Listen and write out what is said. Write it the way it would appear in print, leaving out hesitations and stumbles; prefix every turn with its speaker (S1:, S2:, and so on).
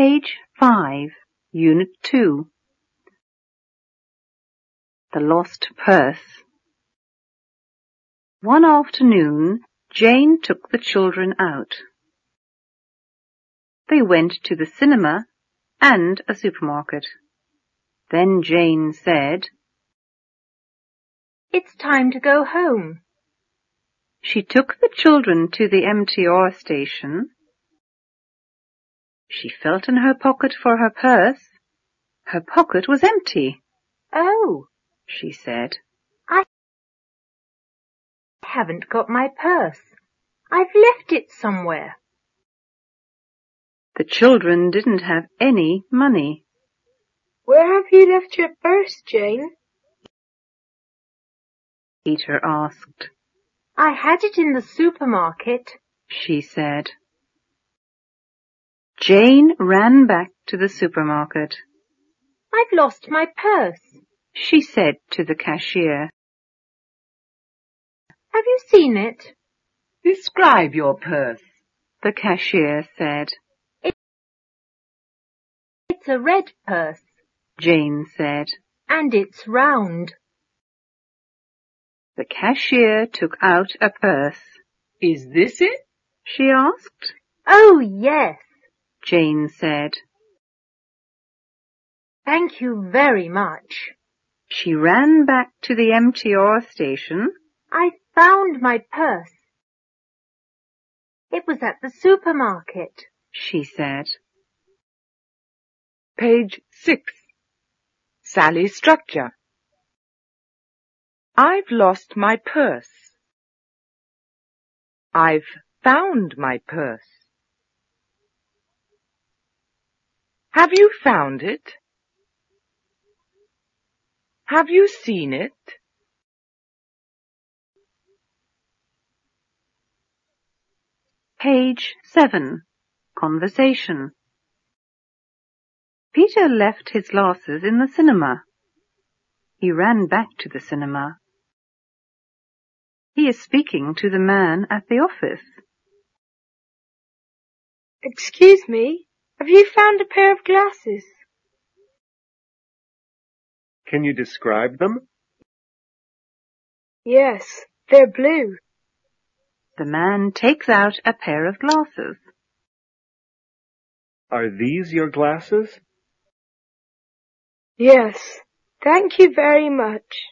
S1: Page 5, Unit 2. The Lost Purse. One afternoon, Jane took the children out. They went to the cinema and a supermarket. Then Jane said,
S2: "It's time to go home."
S1: She took the children to the MTR station. She felt in her pocket for her purse. Her pocket was empty.
S2: "Oh,"
S1: she said.
S2: "I haven't got my purse. I've left it somewhere."
S1: The children didn't have any money.
S2: "Where have you left your purse, Jane?"
S1: Peter asked.
S2: "I had it in the supermarket,"
S1: she said. Jane ran back to the supermarket.
S2: "I've lost my purse,"
S1: she said to the cashier.
S2: "Have you seen it?"
S3: "Describe your purse,"
S1: the cashier said.
S2: "It's a red purse,"
S1: Jane said.
S2: "and it's round."
S1: The cashier took out a purse.
S3: "Is this it?"
S1: she asked.
S2: "Oh, yes,"
S1: Jane said.
S2: "Thank you very much."
S1: She ran back to the MTR station.
S2: "I found my purse. It was at the supermarket,"
S1: she said.
S3: Page 6. Sally's structure. I've lost my purse. I've found my purse. Have you found it? Have you seen it?
S1: Page 7. Conversation. Peter left his glasses in the cinema. He ran back to the cinema. He is speaking to the man at the office.
S2: "Excuse me, have you found a pair of glasses?"
S4: Can you describe them?
S2: "Yes, they're blue."
S1: The man takes out a pair of glasses.
S4: Are these your glasses?
S2: "Yes, thank you very much."